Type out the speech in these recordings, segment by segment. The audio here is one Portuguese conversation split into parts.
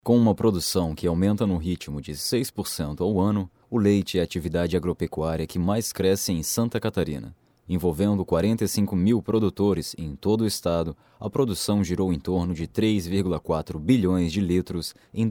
Com uma produção que aumenta no ritmo de 6% ao ano, o leite é a atividade agropecuária que mais cresce em Santa Catarina. Envolvendo 45 mil produtores em todo o estado, a produção girou em torno de 3,4 bilhões de litros em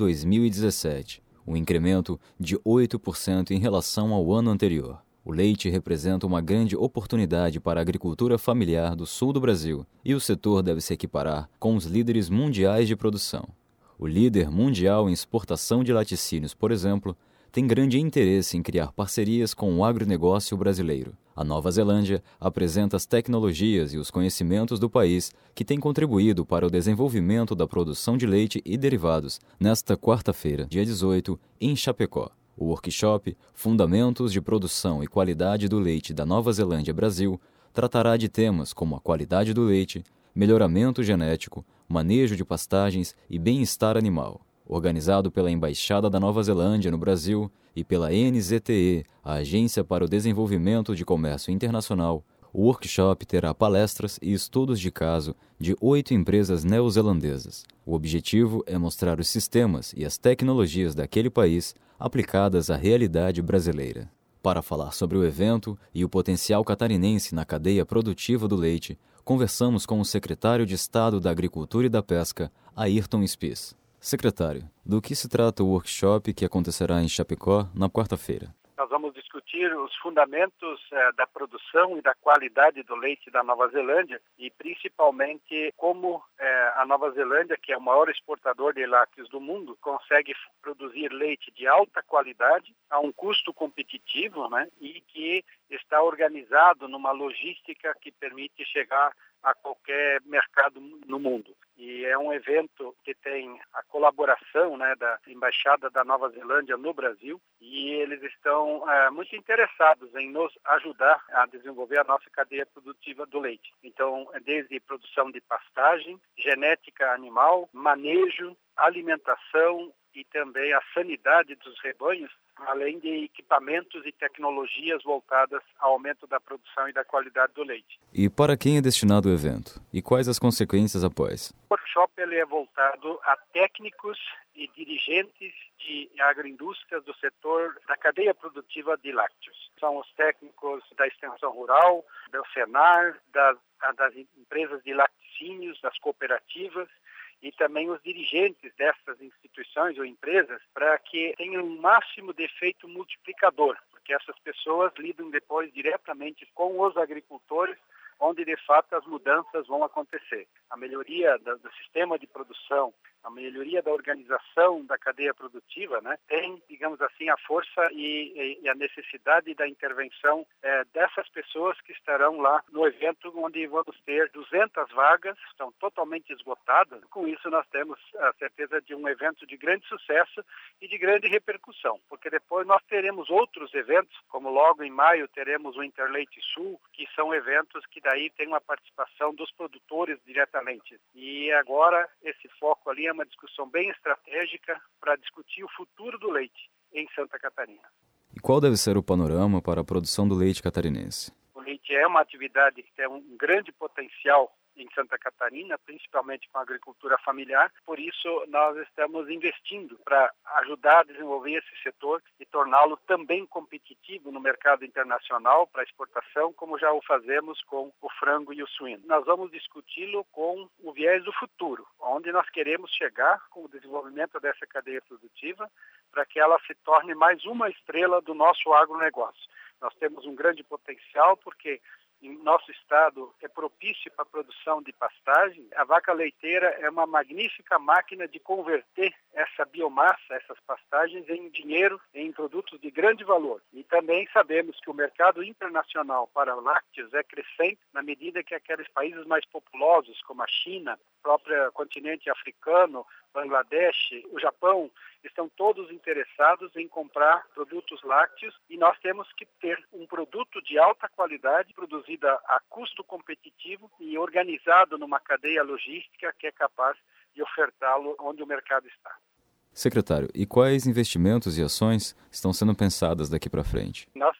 2017, um incremento de 8% em relação ao ano anterior. O leite representa uma grande oportunidade para a agricultura familiar do sul do Brasil e o setor deve se equiparar com os líderes mundiais de produção. O líder mundial em exportação de laticínios, por exemplo, tem grande interesse em criar parcerias com o agronegócio brasileiro. A Nova Zelândia apresenta as tecnologias e os conhecimentos do país que têm contribuído para o desenvolvimento da produção de leite e derivados nesta quarta-feira, dia 18, em Chapecó. O workshop Fundamentos de Produção e Qualidade do Leite da Nova Zelândia Brasil tratará de temas como a qualidade do leite, melhoramento genético, manejo de pastagens e bem-estar animal. Organizado pela Embaixada da Nova Zelândia no Brasil e pela NZTE, a Agência para o Desenvolvimento de Comércio Internacional, o workshop terá palestras e estudos de caso de 8 empresas neozelandesas. O objetivo é mostrar os sistemas e as tecnologias daquele país aplicadas à realidade brasileira. Para falar sobre o evento e o potencial catarinense na cadeia produtiva do leite, conversamos com o secretário de Estado da Agricultura e da Pesca, Ayrton Spies. Secretário, do que se trata o workshop que acontecerá em Chapecó na quarta-feira? Nós vamos discutir os fundamentos da produção e da qualidade do leite da Nova Zelândia e principalmente como a Nova Zelândia, que é o maior exportador de lácteos do mundo, consegue produzir leite de alta qualidade a um custo competitivo, né, e que está organizado numa logística que permite chegar a qualquer mercado no mundo. E é um evento que tem a colaboração, né, da Embaixada da Nova Zelândia no Brasil e eles estão muito interessados em nos ajudar a desenvolver a nossa cadeia produtiva do leite. Então, desde produção de pastagem, genética animal, manejo, alimentação e também a sanidade dos rebanhos, além de equipamentos e tecnologias voltadas ao aumento da produção e da qualidade do leite. E para quem é destinado o evento? E quais as consequências após? O workshop ele é voltado a técnicos e dirigentes de agroindústrias do setor da cadeia produtiva de lácteos. São os técnicos da extensão rural, do Senar, das empresas de laticínios, das cooperativas, e também os dirigentes dessas instituições ou empresas para que tenham um máximo de efeito multiplicador, porque essas pessoas lidam depois diretamente com os agricultores, onde de fato as mudanças vão acontecer. A melhoria do sistema de produção, a melhoria da organização da cadeia produtiva, né, tem, digamos assim, a força e a necessidade da intervenção dessas pessoas que estarão lá no evento, onde vamos ter 200 vagas, estão totalmente esgotadas. Com isso, nós temos a certeza de um evento de grande sucesso e de grande repercussão, porque depois nós teremos outros eventos, como logo em maio teremos o Interleite Sul, que são eventos que daí tem uma participação dos produtores diretamente. E agora esse foco ali é uma discussão bem estratégica para discutir o futuro do leite em Santa Catarina. E qual deve ser o panorama para a produção do leite catarinense? O leite é uma atividade que tem um grande potencial em Santa Catarina, principalmente com a agricultura familiar. Por isso, nós estamos investindo para ajudar a desenvolver esse setor e torná-lo também competitivo no mercado internacional para exportação, como já o fazemos com o frango e o suíno. Nós vamos discuti-lo com o viés do futuro, onde nós queremos chegar com o desenvolvimento dessa cadeia produtiva para que ela se torne mais uma estrela do nosso agronegócio. Nós temos um grande potencial porque em nosso estado é propício para a produção de pastagem. A vaca leiteira é uma magnífica máquina de converter essa biomassa, essas pastagens, em dinheiro, em produtos de grande valor. E também sabemos que o mercado internacional para lácteos é crescente na medida que aqueles países mais populosos, como a China, o próprio continente africano, Bangladesh, o Japão, estão todos interessados em comprar produtos lácteos e nós temos que ter um produto de alta qualidade, produzido a custo competitivo e organizado numa cadeia logística que é capaz de ofertá-lo onde o mercado está. Secretário, e quais investimentos e ações estão sendo pensadas daqui para frente? Nós estamos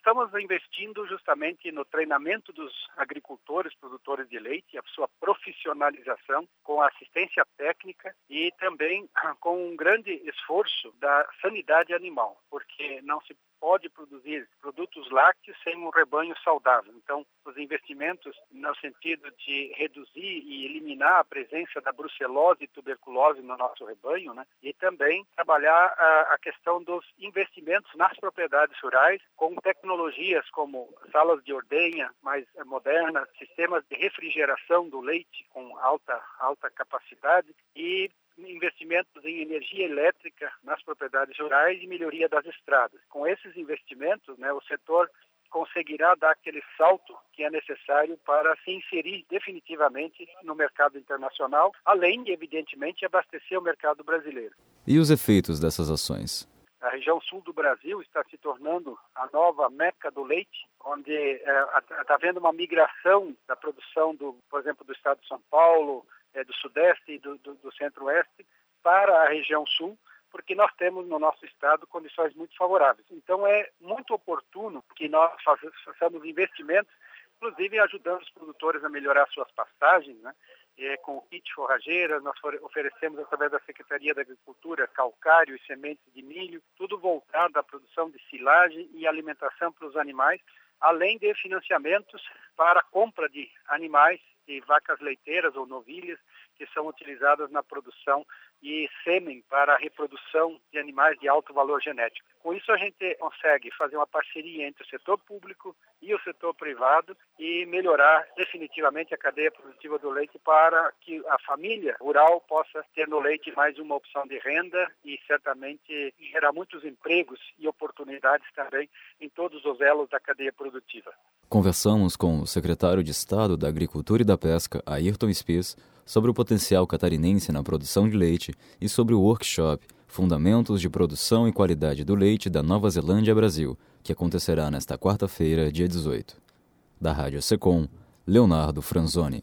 estamos investindo justamente no treinamento dos agricultores, produtores de leite, a sua profissionalização com assistência técnica e também com um grande esforço da sanidade animal, porque não se pode produzir produtos lácteos sem um rebanho saudável. Então, os investimentos no sentido de reduzir e eliminar a presença da brucelose e tuberculose no nosso rebanho, né? E também trabalhar a questão dos investimentos nas propriedades rurais com tecnologias como salas de ordenha mais modernas, sistemas de refrigeração do leite com alta capacidade e investimentos em energia elétrica nas propriedades rurais e melhoria das estradas. Com esses investimentos, né, o setor conseguirá dar aquele salto que é necessário para se inserir definitivamente no mercado internacional, além de, evidentemente, abastecer o mercado brasileiro. E os efeitos dessas ações? A região sul do Brasil está se tornando a nova meca do leite, onde está havendo uma migração da produção, por exemplo, do estado de São Paulo, do Sudeste e do Centro-Oeste para a região Sul, porque nós temos no nosso estado condições muito favoráveis. Então é muito oportuno que nós façamos investimentos, inclusive ajudando os produtores a melhorar suas pastagens, né? Com o kit forrageira, nós oferecemos através da Secretaria da Agricultura calcário e sementes de milho, tudo voltado à produção de silagem e alimentação para os animais, além de financiamentos para a compra de animais, de vacas leiteiras ou novilhas, que são utilizadas na produção e sêmen para a reprodução de animais de alto valor genético. Com isso, a gente consegue fazer uma parceria entre o setor público e o setor privado e melhorar definitivamente a cadeia produtiva do leite para que a família rural possa ter no leite mais uma opção de renda e certamente gerar muitos empregos e oportunidades também em todos os elos da cadeia produtiva. Conversamos com o secretário de Estado da Agricultura e da Pesca, Ayrton Spes, sobre o potencial catarinense na produção de leite e sobre o workshop Fundamentos de Produção e Qualidade do Leite da Nova Zelândia Brasil, que acontecerá nesta quarta-feira, dia 18. Da Rádio Secom, Leonardo Franzoni.